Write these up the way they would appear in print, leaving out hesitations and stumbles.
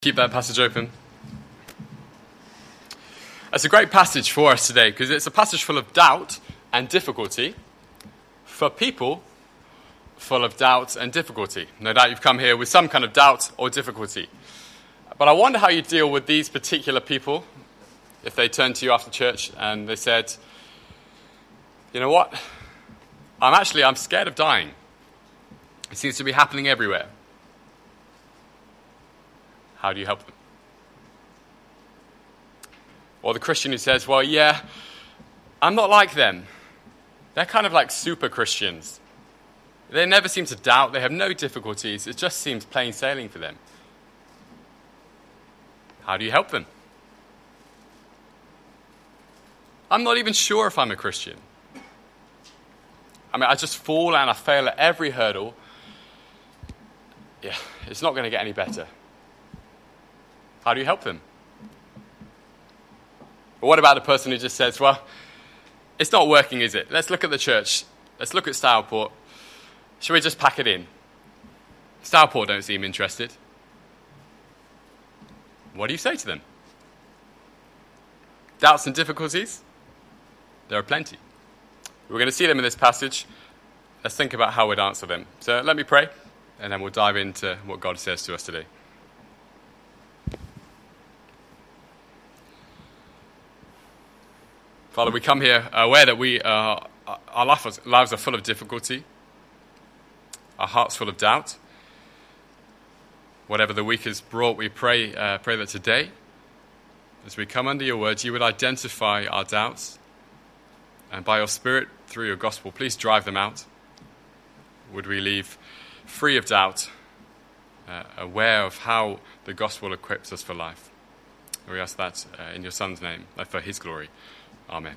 Keep that passage open. It's a great passage for us today because it's a passage full of doubt and difficulty for people full of doubt and difficulty. No doubt you've come here with some kind of doubt or difficulty. But I wonder how you deal with these particular people if they turn to you after church and they said, you know what, I'm scared of dying. It seems to be happening everywhere. How do you help them? Or the Christian who says, well, yeah, I'm not like them. They're kind of like super Christians. They never seem to doubt. They have no difficulties. It just seems plain sailing for them. How do you help them? I'm not even sure if I'm a Christian. I just fall and I fail at every hurdle. Yeah, it's not going to get any better. How do you help them? Or what about the person who just says, well, it's not working, is it? Let's look at the church. Let's look at Stourport. Shall we just pack it in? Stourport don't seem interested. What do you say to them? Doubts and difficulties? There are plenty. We're going to see them in this passage. Let's think about how we'd answer them. So let me pray, and then we'll dive into what God says to us today. Father, we come here aware that our lives are full of difficulty, our hearts full of doubt. Whatever the week has brought, we pray that today, as we come under your words, you would identify our doubts, and by your Spirit, through your gospel, please drive them out. Would we leave free of doubt, aware of how the gospel equips us for life. We ask that in your Son's name, for his glory. Amen.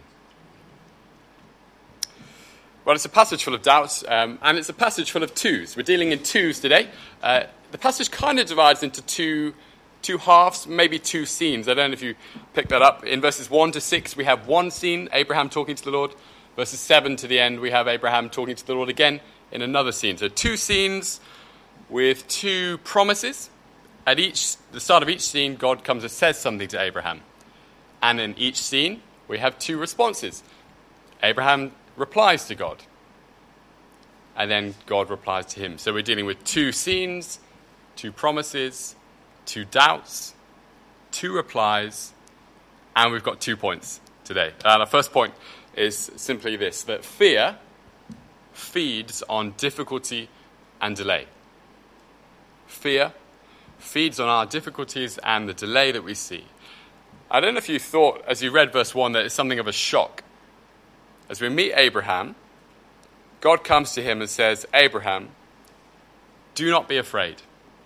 Well, it's a passage full of doubts, and it's a passage full of twos. We're dealing in twos today. The passage kind of divides into two halves, maybe two scenes. I don't know if you picked that up. In verses 1 to 6, we have one scene, Abraham talking to the Lord. Verses 7 to the end, we have Abraham talking to the Lord again in another scene. So two scenes with two promises. At the start of each scene, God comes and says something to Abraham. And in each scene, we have two responses. Abraham replies to God, and then God replies to him. So we're dealing with two scenes, two promises, two doubts, two replies, and we've got 2 points today. The first point is simply this, that fear feeds on difficulty and delay. Fear feeds on our difficulties and the delay that we see. I don't know if you thought, as you read verse 1, that it's something of a shock. As we meet Abraham, God comes to him and says, Abraham, do not be afraid.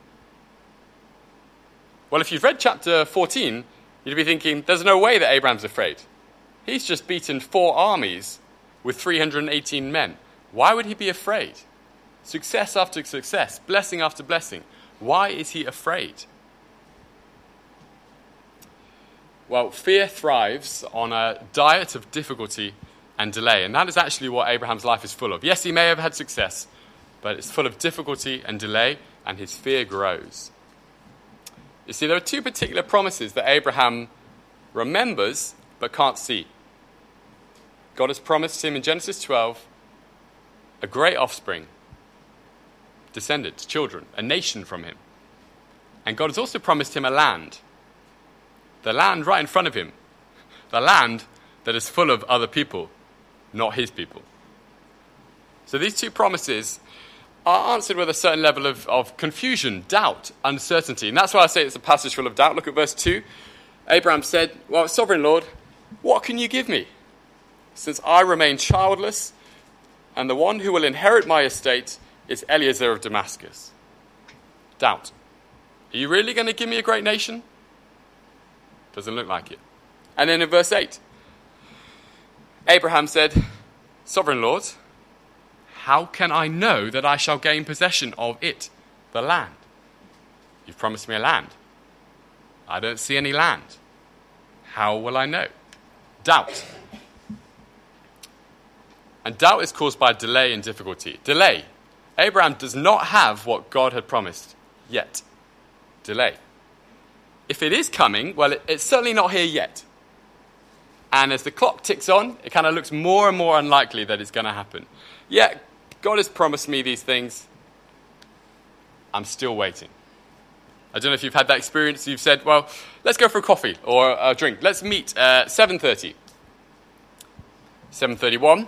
Well, if you've read chapter 14, you'd be thinking, there's no way that Abraham's afraid. He's just beaten 4 armies with 318 men. Why would he be afraid? Success after success, blessing after blessing. Why is he afraid? Well, fear thrives on a diet of difficulty and delay, and that is actually what Abraham's life is full of. Yes, he may have had success, but it's full of difficulty and delay, and his fear grows. You see, there are 2 particular promises that Abraham remembers but can't see. God has promised him in Genesis 12 a great offspring, descendants, children, a nation from him. And God has also promised him a land. The land right in front of him. The land that is full of other people, not his people. So these 2 promises are answered with a certain level of confusion, doubt, uncertainty. And that's why I say it's a passage full of doubt. Look at verse 2. Abraham said, well, Sovereign Lord, what can you give me? Since I remain childless, and the one who will inherit my estate is Eliezer of Damascus. Doubt. Are you really going to give me a great nation? Doesn't look like it. And then in verse 8, Abraham said, Sovereign Lord, how can I know that I shall gain possession of it, the land? You've promised me a land. I don't see any land. How will I know? Doubt. And doubt is caused by delay and difficulty. Delay. Abraham does not have what God had promised yet. Delay. if it is coming, well, it's certainly not here yet. And as the clock ticks on, it kind of looks more and more unlikely that it's going to happen. Yeah, God has promised me these things. I'm still waiting. I don't know if you've had that experience. You've said, well, let's go for a coffee or a drink. Let's meet at 7:30. 7:31.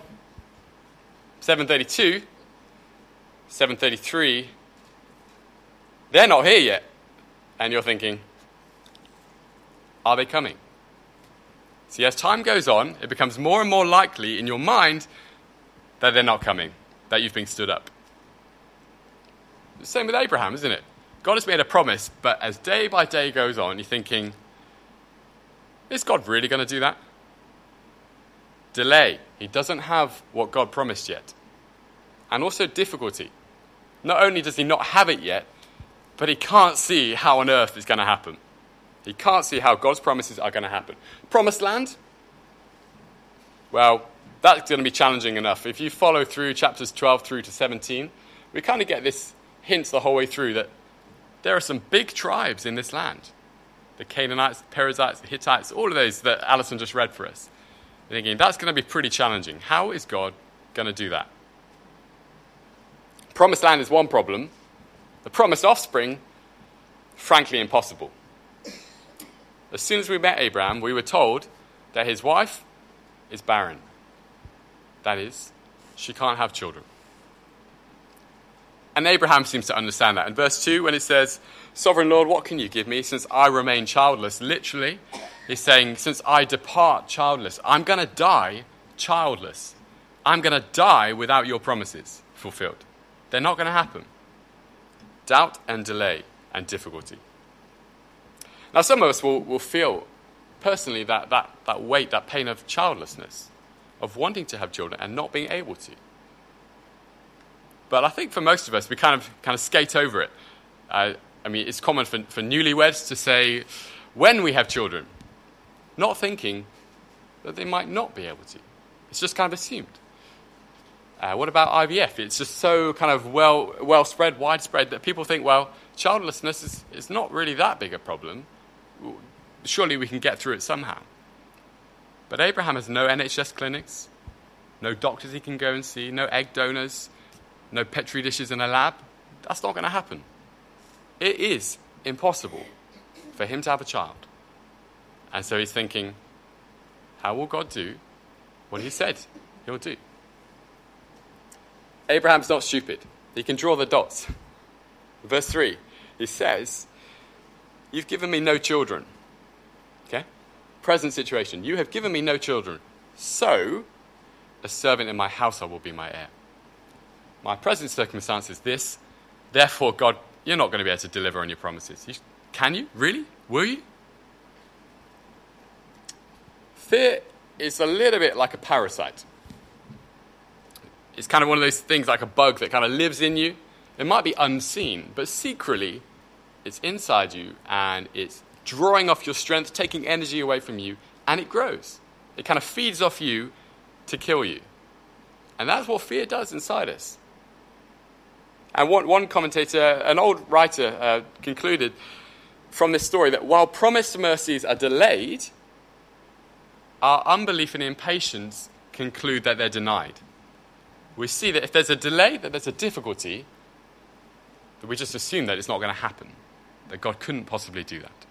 7:32. 7:33. They're not here yet. And you're thinking, are they coming? See, as time goes on, it becomes more and more likely in your mind that they're not coming, that you've been stood up. The same with Abraham, isn't it? God has made a promise, but as day by day goes on, you're thinking, is God really going to do that? Delay. He doesn't have what God promised yet. And also difficulty. Not only does he not have it yet, but he can't see how on earth it's going to happen. He can't see how God's promises are going to happen. Promised land? Well, that's going to be challenging enough. If you follow through chapters 12 through to 17, we kind of get this hint the whole way through that there are some big tribes in this land. The Canaanites, the Perizzites, the Hittites, all of those that Alison just read for us. And again, that's going to be pretty challenging. How is God going to do that? Promised land is one problem. The promised offspring, frankly, impossible. As soon as we met Abraham, we were told that his wife is barren. That is, she can't have children. And Abraham seems to understand that. In verse 2, when it says, Sovereign Lord, what can you give me since I remain childless? Literally, he's saying, since I depart childless, I'm going to die childless. I'm going to die without your promises fulfilled. They're not going to happen. Doubt and delay and difficulty. Now, some of us will feel personally that weight, that pain of childlessness, of wanting to have children and not being able to. But I think for most of us, we kind of skate over it. I mean, it's common for newlyweds to say, when we have children, not thinking that they might not be able to. It's just kind of assumed. What about IVF? It's just so kind of well spread, widespread, that people think, well, childlessness is not really that big a problem. Surely we can get through it somehow. But Abraham has no NHS clinics, no doctors he can go and see, no egg donors, no Petri dishes in a lab. That's not going to happen. It is impossible for him to have a child. And so he's thinking, how will God do what he said he'll do? Abraham's not stupid. He can draw the dots. Verse 3, he says, you've given me no children. Okay? Present situation. You have given me no children. So, a servant in my household will be my heir. My present circumstance is this. Therefore, God, you're not going to be able to deliver on your promises. Can you? Really? Will you? Fear is a little bit like a parasite. It's kind of one of those things like a bug that kind of lives in you. It might be unseen, but secretly, it's inside you and it's drawing off your strength, taking energy away from you, and it grows. It kind of feeds off you to kill you. And that's what fear does inside us. And one commentator, an old writer, concluded from this story that while promised mercies are delayed, our unbelief and impatience conclude that they're denied. We see that if there's a delay, that there's a difficulty, that we just assume that it's not going to happen, that God couldn't possibly do that.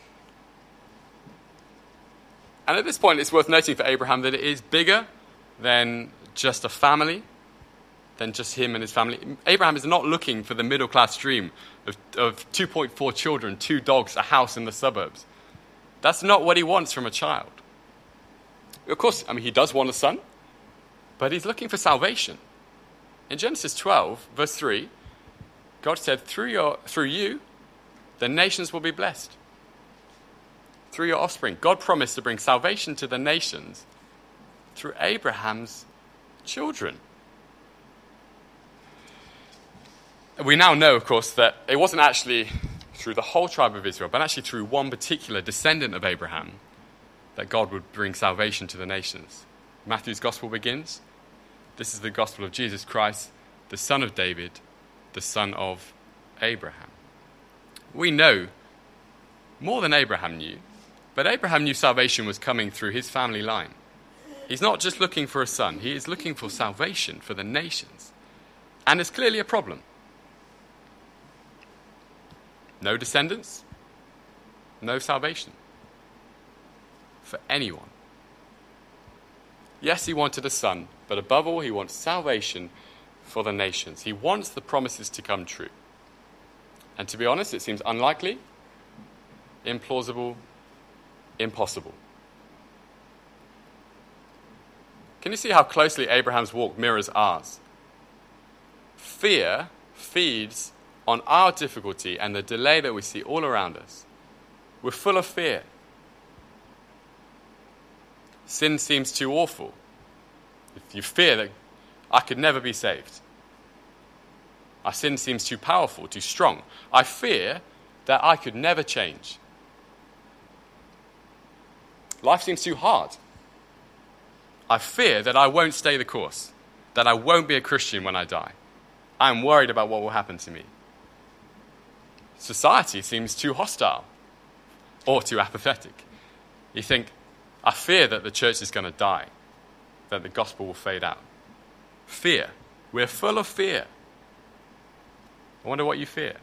And at this point, it's worth noting for Abraham that it is bigger than just a family, than just him and his family. Abraham is not looking for the middle-class dream of 2.4 children, 2 dogs, a house in the suburbs. That's not what he wants from a child. Of course, he does want a son, but he's looking for salvation. In Genesis 12, verse 3, God said, through you, the nations will be blessed. Through your offspring. God promised to bring salvation to the nations through Abraham's children. We now know, of course, that it wasn't actually through the whole tribe of Israel, but actually through one particular descendant of Abraham that God would bring salvation to the nations. Matthew's gospel begins. This is the gospel of Jesus Christ, the son of David, the son of Abraham. We know more than Abraham knew, but Abraham knew salvation was coming through his family line. He's not just looking for a son, he is looking for salvation for the nations. And it's clearly a problem. No descendants, no salvation for anyone. Yes, he wanted a son, but above all, he wants salvation for the nations. He wants the promises to come true. And to be honest, it seems unlikely, implausible, impossible. Can you see how closely Abraham's walk mirrors ours? Fear feeds on our difficulty and the delay that we see all around us. We're full of fear. Sin seems too awful. If you fear that I could never be saved. Our sin seems too powerful, too strong. I fear that I could never change. Life seems too hard. I fear that I won't stay the course, that I won't be a Christian when I die. I'm worried about what will happen to me. Society seems too hostile or too apathetic. You think, I fear that the church is going to die, that the gospel will fade out. Fear. We're full of fear. I wonder what you fear.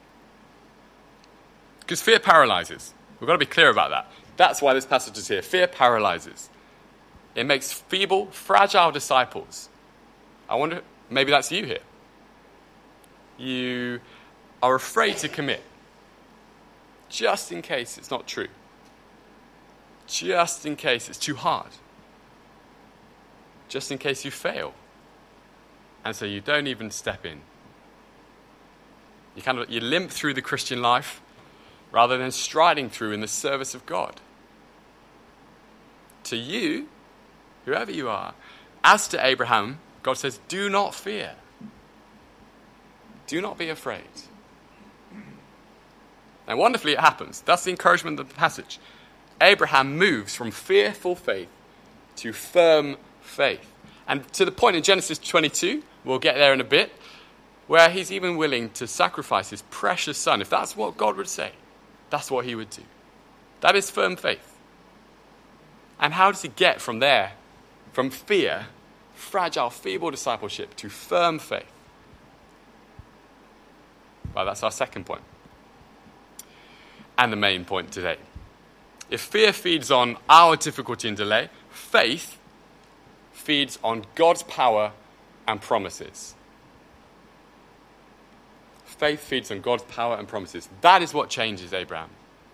Because fear paralyzes. We've got to be clear about that. That's why this passage is here. Fear paralyzes. It makes feeble, fragile disciples. I wonder, maybe that's you here. You are afraid to commit, just in case it's not true. Just in case it's too hard. Just in case you fail. And so you don't even step in. You limp through the Christian life rather than striding through in the service of God. To you, whoever you are, as to Abraham, God says, do not fear. Do not be afraid. And wonderfully it happens. That's the encouragement of the passage. Abraham moves from fearful faith to firm faith. And to the point in Genesis 22, we'll get there in a bit, where he's even willing to sacrifice his precious son. If that's what God would say, that's what he would do. That is firm faith. And how does he get from there, from fear, fragile, feeble discipleship, to firm faith? Well, that's our second point. And the main point today. If fear feeds on our difficulty and delay, faith feeds on God's power and promises. Faith feeds on God's power and promises. That is what changes Abraham.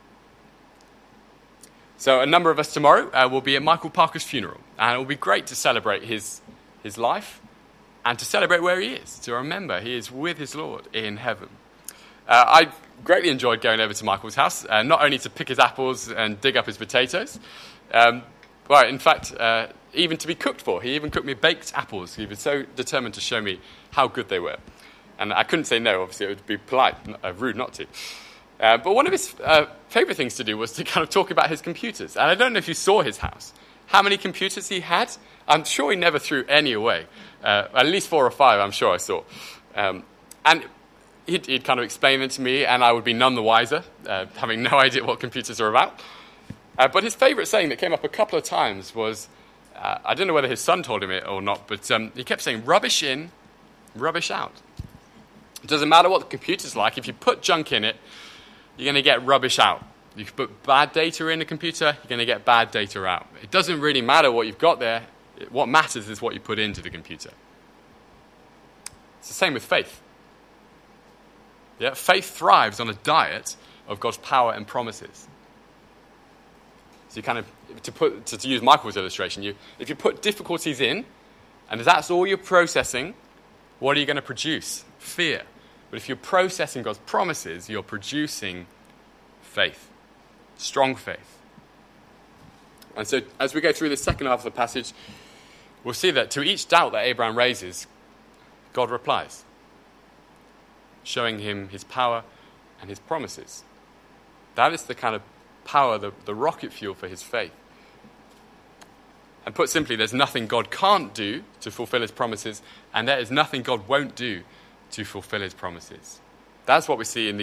So a number of us tomorrow will be at Michael Parker's funeral. And it will be great to celebrate his life and to celebrate where he is, to remember he is with his Lord in heaven. I greatly enjoyed going over to Michael's house, not only to pick his apples and dig up his potatoes, in fact, even to be cooked for. He even cooked me baked apples. He was so determined to show me how good they were. And I couldn't say no, obviously it would be polite, rude not to. But one of his favourite things to do was to kind of talk about his computers. And I don't know if you saw his house. How many computers he had? I'm sure he never threw any away. At least 4 or 5, I'm sure I saw. And he'd kind of explain it to me, and I would be none the wiser, having no idea what computers are about. But his favourite saying that came up a couple of times was, I don't know whether his son told him it or not, but he kept saying, rubbish in, rubbish out. It doesn't matter what the computer's like. If you put junk in it, you're going to get rubbish out. You can put bad data in a computer, you're going to get bad data out. It doesn't really matter what you've got there. What matters is what you put into the computer. It's the same with faith. Yeah, faith thrives on a diet of God's power and promises. So you kind of, to use Michael's illustration, if you put difficulties in, and that's all you're processing, what are you going to produce? Fear. But if you're processing God's promises, you're producing faith. Strong faith. And so as we go through the second half of the passage, we'll see that to each doubt that Abraham raises, God replies, showing him his power and his promises. That is the kind of power, the rocket fuel for his faith. And put simply, there's nothing God can't do to fulfill his promises, and there is nothing God won't do to fulfill his promises. That's what we see in these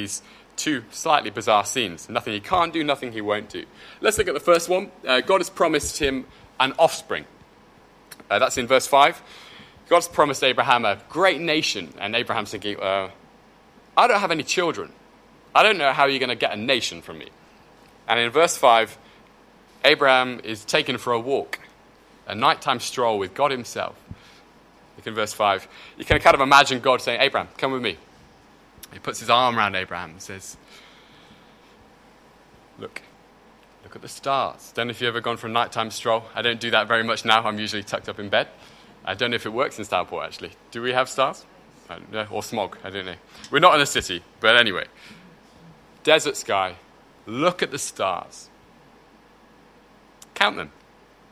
two slightly bizarre scenes. Nothing he can't do, nothing he won't do. Let's look at the first one. God has promised him an offspring. That's in verse 5. God's promised Abraham a great nation, and Abraham's thinking, I don't have any children. I don't know how you're going to get a nation from me. And in verse 5, Abraham is taken for a walk, a nighttime stroll with God himself. Look in verse 5. You can kind of imagine God saying, Abraham, come with me. He puts his arm around Abraham and says, look at the stars. Don't know if you've ever gone for a nighttime stroll. I don't do that very much now. I'm usually tucked up in bed. I don't know if it works in Stourport, actually. Do we have stars? Or smog, I don't know. We're not in a city, but anyway. Desert sky. Look at the stars. Count them.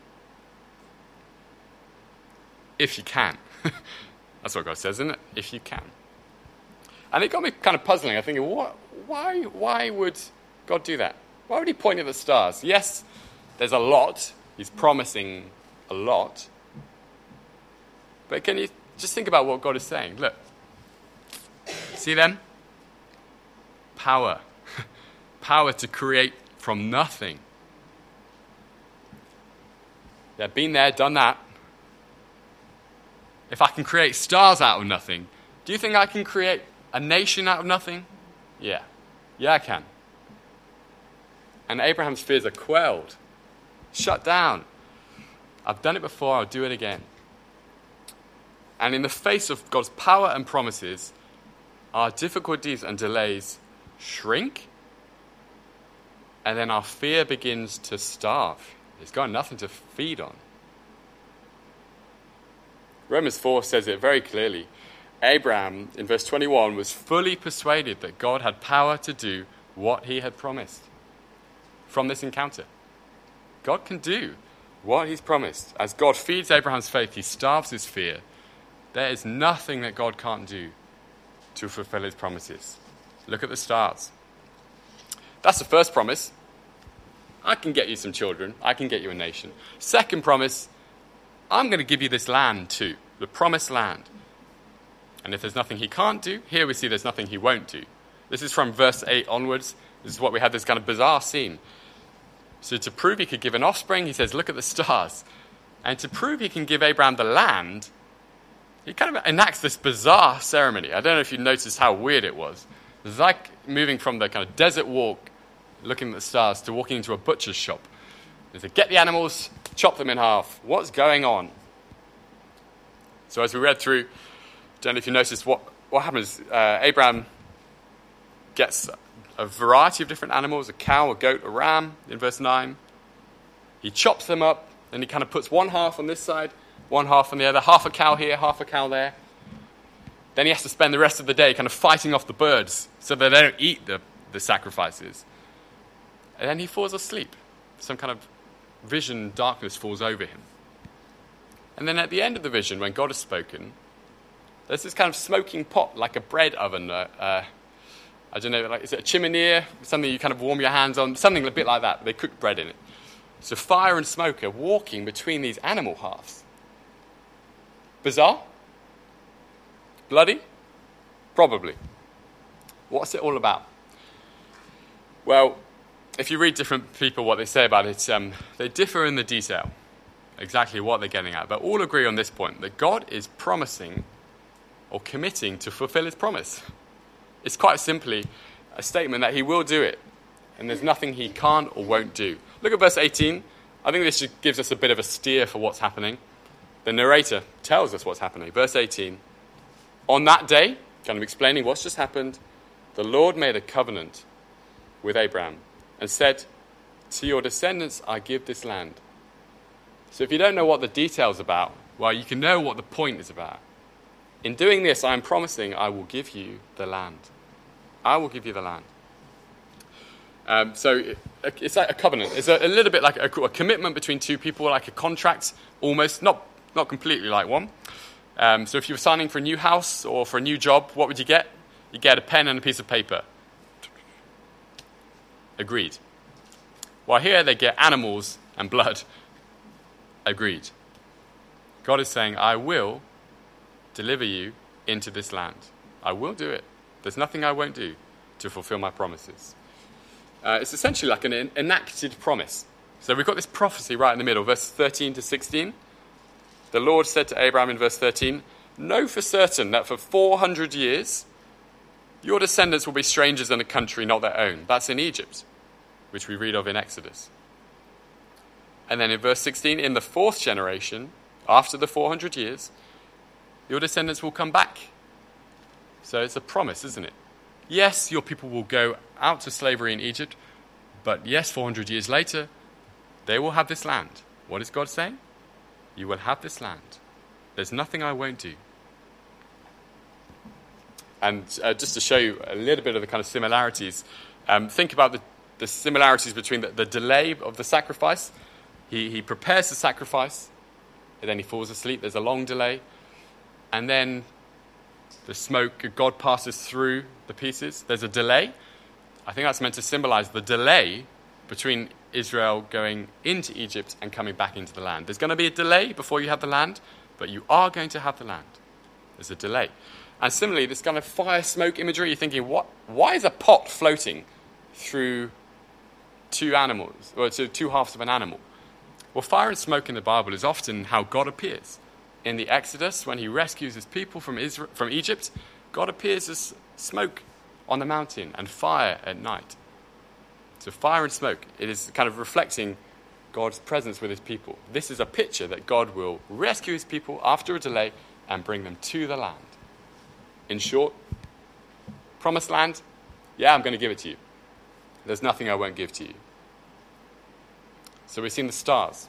If you can. That's what God says, isn't it? If you can. And it got me kind of puzzling. I'm thinking, why would God do that? Why would he point at the stars? Yes, there's a lot. He's promising a lot. But can you just think about what God is saying? Look. See them? Power. Power to create from nothing. They've been there, done that. If I can create stars out of nothing, do you think I can create a nation out of nothing? Yeah. Yeah, I can. And Abraham's fears are quelled. Shut down. I've done it before, I'll do it again. And in the face of God's power and promises, our difficulties and delays shrink, and then our fear begins to starve. It's got nothing to feed on. Romans 4 says it very clearly. Abraham, in verse 21, was fully persuaded that God had power to do what he had promised. From this encounter, God can do what he's promised. As God feeds Abraham's faith, he starves his fear. There is nothing that God can't do to fulfill his promises. Look at the stars. That's the first promise. I can get you some children. I can get you a nation. Second promise, I'm going to give you this land too, the promised land. And if there's nothing he can't do, here we see there's nothing he won't do. This is from verse 8 onwards. This is what we had, this kind of bizarre scene. So to prove he could give an offspring, he says, look at the stars. And to prove he can give Abraham the land, he kind of enacts this bizarre ceremony. I don't know if you noticed how weird it was. It was like moving from the kind of desert walk, looking at the stars, to walking into a butcher's shop. He said, get the animals, chop them in half. What's going on? So as we read through, don't know if you noticed what happens. Abraham gets a variety of different animals, a cow, a goat, a ram, in verse 9. He chops them up, and he kind of puts one half on this side, one half on the other, half a cow here, half a cow there. Then he has to spend the rest of the day kind of fighting off the birds so that they don't eat the sacrifices. And then he falls asleep. Some kind of vision, darkness falls over him. And then at the end of the vision, when God has spoken, there's this kind of smoking pot, like a bread oven. I don't know, like, is it a chimney? Something you kind of warm your hands on? Something a bit like that. They cook bread in it. So fire and smoke are walking between these animal halves. Bizarre? Bloody? Probably. What's it all about? Well, if you read different people what they say about it, they differ in the detail, exactly what they're getting at. But all agree on this point, that God is promising or committing to fulfill his promise. It's quite simply a statement that he will do it, and there's nothing he can't or won't do. Look at verse 18. I think this gives us a bit of a steer for what's happening. The narrator tells us what's happening. Verse 18. On that day, kind of explaining what's just happened, the Lord made a covenant with Abraham and said, to your descendants I give this land. So if you don't know what the detail's about, well, you can know what the point is about. In doing this, I am promising I will give you the land. I will give you the land. So it's like a covenant. It's a little bit like a commitment between two people, like a contract, almost, not completely like one. So if you were signing for a new house or for a new job, what would you get? You get a pen and a piece of paper. Agreed. Well, here they get animals and blood. Agreed. God is saying, I will deliver you into this land. I will do it. There's nothing I won't do. to fulfill my promises. It's essentially like an enacted promise. So we've got this prophecy right in the middle, verses 13 to 16. The Lord said to Abraham in verse 13, "Know for certain that for 400 years your descendants will be strangers in a country not their own." That's in Egypt, which we read of in Exodus. And then in verse 16, in the fourth generation, after the 400 years, your descendants will come back. So it's a promise, isn't it? Yes, your people will go out to slavery in Egypt, but yes, 400 years later, they will have this land. What is God saying? You will have this land. There's nothing I won't do. And just to show you a little bit of the kind of similarities, think about the similarities between the delay of the sacrifice. He prepares the sacrifice, and then he falls asleep. There's a long delay. And then the smoke, God passes through the pieces. There's a delay. I think that's meant to symbolize the delay between Israel going into Egypt and coming back into the land. There's going to be a delay before you have the land, but you are going to have the land. There's a delay. And similarly, this kind of fire smoke imagery, you're thinking, why is a pot floating through two animals, or two halves of an animal? Well, fire and smoke in the Bible is often how God appears. In the Exodus, when he rescues his people from Egypt, God appears as smoke on the mountain and fire at night. So fire and smoke, it is kind of reflecting God's presence with his people. This is a picture that God will rescue his people after a delay and bring them to the land. In short, promised land, yeah, I'm going to give it to you. There's nothing I won't give to you. So we've seen the stars.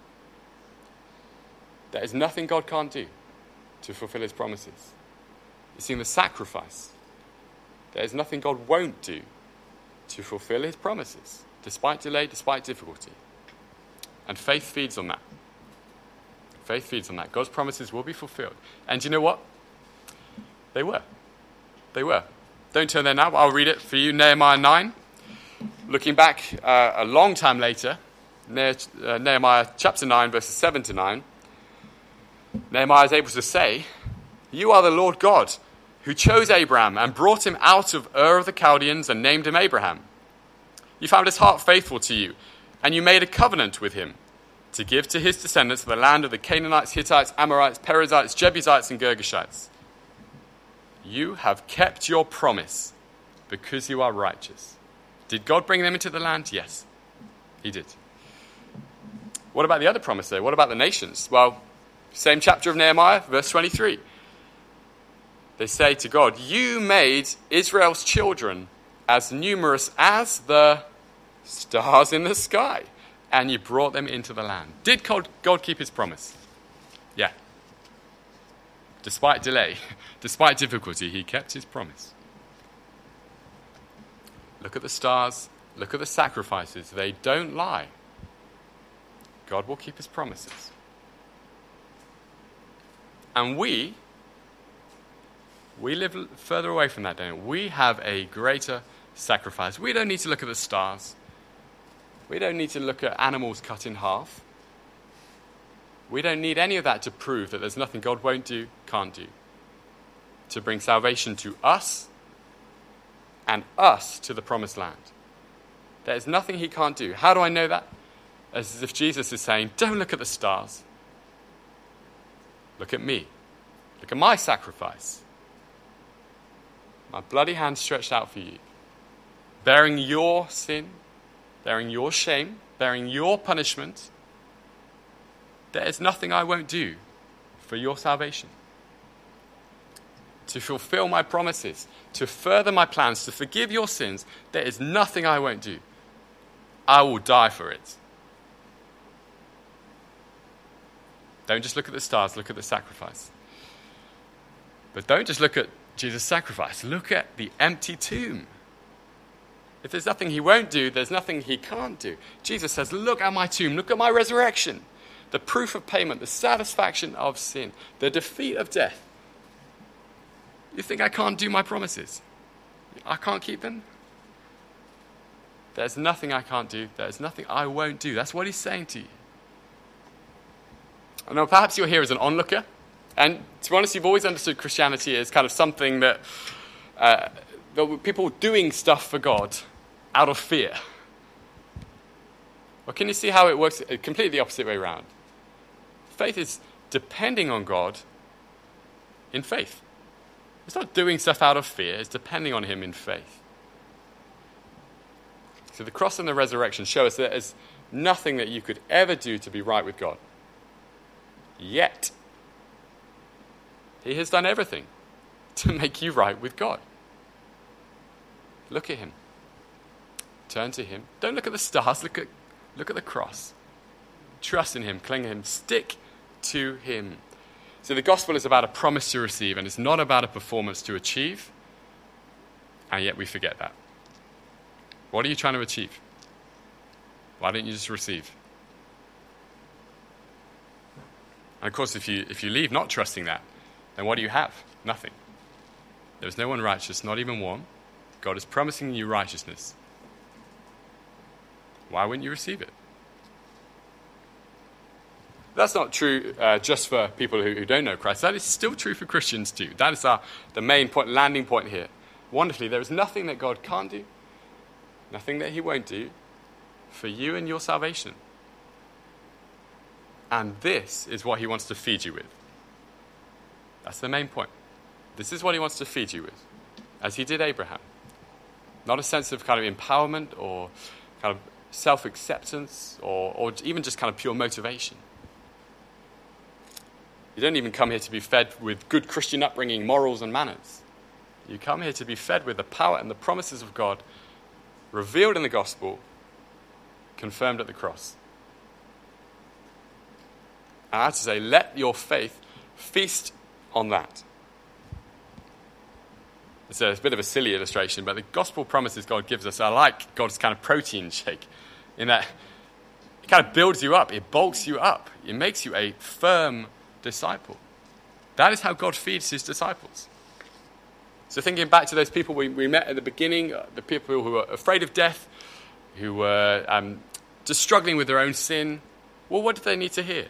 There is nothing God can't do to fulfill his promises. You've seen the sacrifice. There is nothing God won't do to fulfill his promises, despite delay, despite difficulty. And faith feeds on that. Faith feeds on that. God's promises will be fulfilled. And you know what? They were. They were. Don't turn there now, but I'll read it for you. Nehemiah 9. Looking back a long time later, Nehemiah chapter 9, verses 7 to 9, Nehemiah is able to say, "You are the Lord God, who chose Abraham and brought him out of Ur of the Chaldeans and named him Abraham. You found his heart faithful to you, and you made a covenant with him to give to his descendants the land of the Canaanites, Hittites, Amorites, Perizzites, Jebusites, and Girgashites. You have kept your promise because you are righteous." Did God bring them into the land? Yes, he did. What about the other promise though? What about the nations? Well, same chapter of Nehemiah, verse 23. They say to God, "You made Israel's children as numerous as the stars in the sky, and you brought them into the land." Did God keep his promise? Yeah. Despite delay, despite difficulty, he kept his promise. Look at the stars, look at the sacrifices. They don't lie. God will keep his promises. And we live further away from that, don't we? We have a greater sacrifice. We don't need to look at the stars. We don't need to look at animals cut in half. We don't need any of that to prove that there's nothing God won't do, can't do, to bring salvation to us and us to the promised land. There is nothing he can't do. How do I know that? As if Jesus is saying, don't look at the stars. Look at me. Look at my sacrifice. My bloody hand stretched out for you, bearing your sin, bearing your shame, bearing your punishment. There is nothing I won't do for your salvation. To fulfill my promises, to further my plans, to forgive your sins, there is nothing I won't do. I will die for it. Don't just look at the stars, look at the sacrifice. But don't just look at Jesus' sacrifice. Look at the empty tomb. If there's nothing he won't do, there's nothing he can't do. Jesus says, look at my tomb, look at my resurrection. The proof of payment, the satisfaction of sin, the defeat of death. You think I can't do my promises? I can't keep them? There's nothing I can't do. There's nothing I won't do. That's what he's saying to you. I know perhaps you're here as an onlooker, and to be honest, you've always understood Christianity as kind of something that there were people doing stuff for God out of fear. Well, can you see how it works completely the opposite way around? Faith is depending on God in faith. It's not doing stuff out of fear, it's depending on him in faith. So the cross and the resurrection show us that there's nothing that you could ever do to be right with God. Yet, he has done everything to make you right with God. Look at him. Turn to him. Don't look at the stars, look at the cross. Trust in him, cling to him, stick to him. So the gospel is about a promise to receive, and it's not about a performance to achieve, and yet we forget that. What are you trying to achieve? Why don't you just receive? And of course, if you leave not trusting that, then what do you have? Nothing. There is no one righteous, not even one. God is promising you righteousness. Why wouldn't you receive it? That's not true just for people who don't know Christ. That is still true for Christians too. That is the main point, landing point here. Wonderfully, there is nothing that God can't do, nothing that he won't do for you and your salvation. And this is what he wants to feed you with. That's the main point. This is what he wants to feed you with, as he did Abraham. Not a sense of kind of empowerment or kind of self-acceptance or even just kind of pure motivation. You don't even come here to be fed with good Christian upbringing, morals and manners. You come here to be fed with the power and the promises of God revealed in the gospel, confirmed at the cross. And I have to say, let your faith feast on that. It's a bit of a silly illustration, but the gospel promises God gives us are like God's kind of protein shake, in that it kind of builds you up, it bulks you up, it makes you a firm disciple. That is how God feeds his disciples. So thinking back to those people we met at the beginning, the people who were afraid of death, who were just struggling with their own sin, well, what did they need to hear?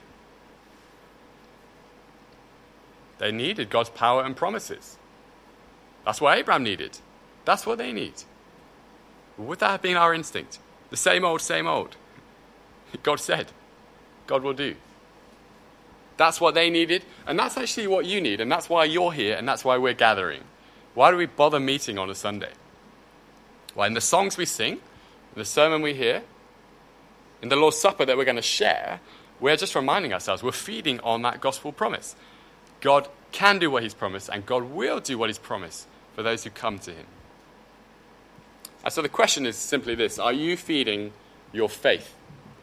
They needed God's power and promises. That's what Abraham needed. That's what they need. Would that have been our instinct? The same old, same old. God said, God will do. That's what they needed, and that's actually what you need, and that's why you're here, and that's why we're gathering. Why do we bother meeting on a Sunday? Well, in the songs we sing, in the sermon we hear, in the Lord's Supper that we're going to share, we're just reminding ourselves, we're feeding on that gospel promise. God can do what he's promised, and God will do what he's promised for those who come to him. And so the question is simply this: are you feeding your faith?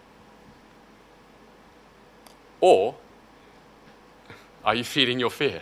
Or are you feeding your fear?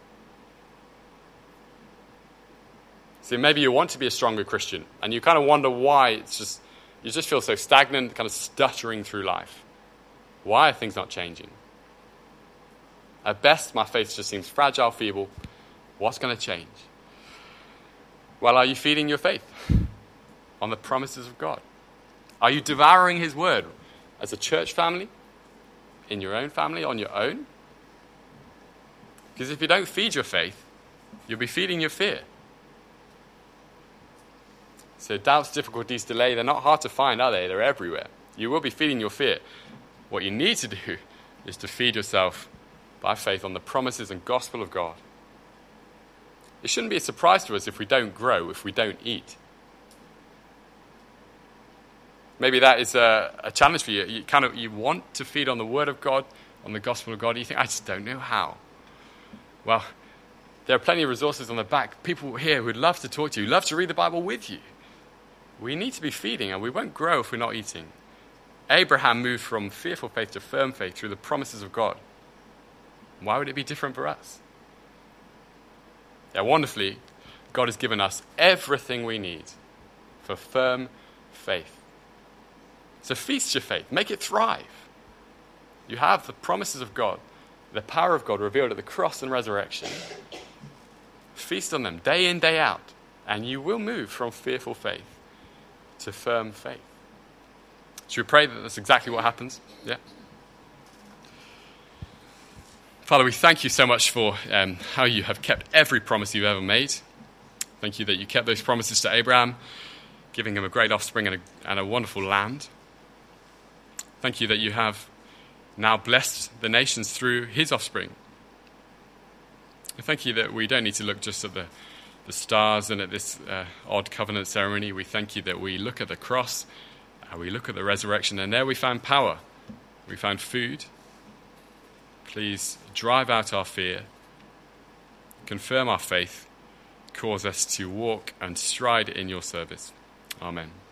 See, maybe you want to be a stronger Christian, and you kind of wonder why you just feel so stagnant, kind of stuttering through life. Why are things not changing? At best, my faith just seems fragile, feeble. What's going to change? Well, are you feeding your faith on the promises of God? Are you devouring his word as a church family, in your own family, on your own? Because if you don't feed your faith, you'll be feeding your fear. So doubts, difficulties, delay, they're not hard to find, are they? They're everywhere. You will be feeding your fear. What you need to do is to feed yourself by faith on the promises and gospel of God. It shouldn't be a surprise to us if we don't grow, if we don't eat. Maybe that is a challenge for you. You want to feed on the word of God, on the gospel of God. You think, I just don't know how. Well, there are plenty of resources on the back. People here who would love to talk to you, love to read the Bible with you. We need to be feeding, and we won't grow if we're not eating. Abraham moved from fearful faith to firm faith through the promises of God. Why would it be different for us? Yeah, wonderfully, God has given us everything we need for firm faith. So feast your faith. Make it thrive. You have the promises of God, the power of God revealed at the cross and resurrection. Feast on them day in, day out, and you will move from fearful faith to firm faith. Should we pray that that's exactly what happens? Yeah. Father, we thank you so much for how you have kept every promise you've ever made. Thank you that you kept those promises to Abraham, giving him a great offspring and a wonderful land. Thank you that you have now blessed the nations through his offspring. And thank you that we don't need to look just at the stars and at this odd covenant ceremony. We thank you that we look at the cross, we look at the resurrection, and there we found power. We found food. Please drive out our fear, confirm our faith, cause us to walk and stride in your service. Amen.